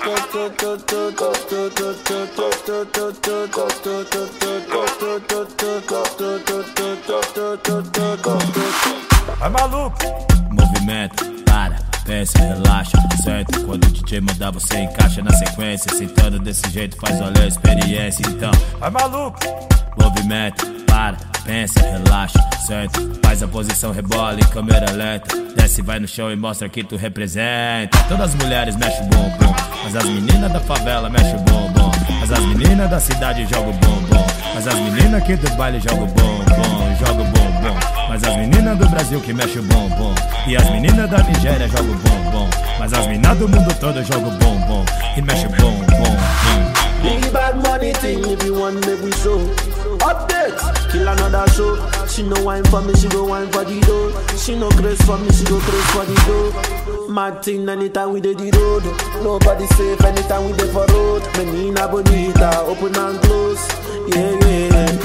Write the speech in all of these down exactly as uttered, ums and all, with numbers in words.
Vai maluco! Movimento, para, pensa, relaxa, certo? Quando o D J mandar você encaixa na sequência. Sentando desse jeito faz valer a experiência. Então, vai maluco! Movimento, para, pensa, relaxa, certo? Faz a posição, rebola em câmera lenta. Desce, vai no chão e mostra que tu representa. Todas as mulheres mexem o bumbum, mas as meninas da favela mexem o bumbum. Mas as meninas da cidade jogam o bumbum. Mas as meninas aqui do baile jogam o bumbum, jogam o bumbum. Mas as meninas do Brasil que mexem o bumbum. E as meninas da Nigéria jogam o bumbum. Mas as meninas do mundo todo jogam o bumbum e mexem o bumbum. Big bad money thing, if you want make we show. Update, kill another show. She no wine for me, she go wine for the dough. She no craze for me, she go craze for the dough. Mad thing anytime we dey the road. Nobody safe anytime we dey for road. Menina bonita, open and close. Yeah, yeah.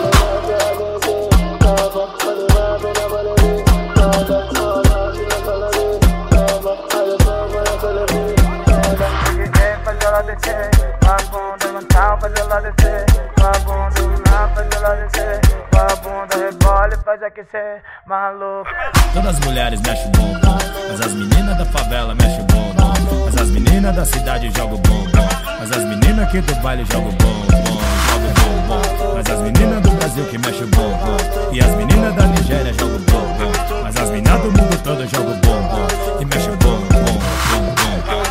Vagabunda levantar, faz ela descer. Vagabunda lá, faz ela descer. Vagabunda rebola e faz aquecer. Maluco. Todas as mulheres mexem o bumbum, mas as meninas da favela mexem o bumbum. Mas as meninas da cidade jogam o bumbum. Mas as meninas aqui do baile jogam o bumbum, jogam o bumbum. Mas as meninas do Brasil que mexem o bumbum. E as meninas da Nigéria jogam o bumbum. Mas as meninas do mundo todo jogam o bumbum e mexem o bumbum, bumbum.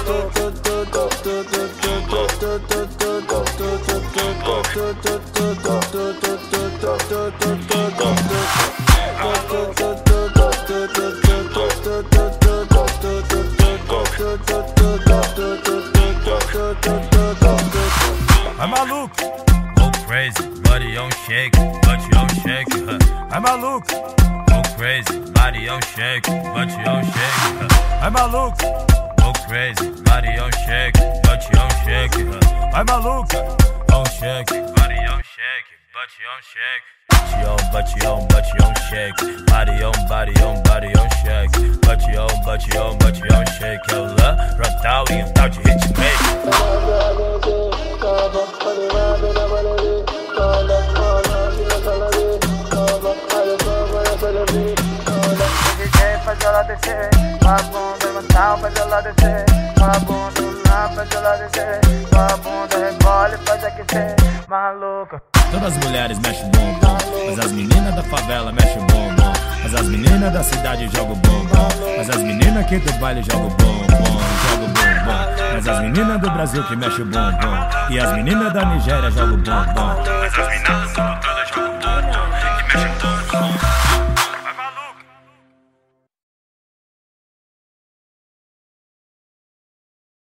Vai maluco! Go crazy, body on shake, but you on shake, huh? Vai maluco! Go crazy, body on shake, but you on shake, huh? Vai maluco! Go crazy, body on shake, but you on shake, huh? Vai maluco! On shake, body on shake, but you on shake. But you on, but you on, but you on shake. Body on, body on, body on shake. But you on, but you on, but you on shake. Eu lá, rotal e um tal de hitmake. D J faz ela descer. Vagabunda levantar, faz ela descer. Vagabunda lá, faz ela descer. Vagabunda rebola e faz aquecer. Maluco. Todas as mulheres mexem o bumbum, mas as meninas da favela mexem o bumbum. Mas as meninas da cidade jogam o bumbum. Mas as meninas aqui do baile jogam o bumbum, jogam o bumbum. Mas as meninas do Brasil que mexem o bumbum. E as meninas da Nigéria jogam o bumbum. Mas as meninas do mundo todas jogam o bumbum e mexem o bumbum.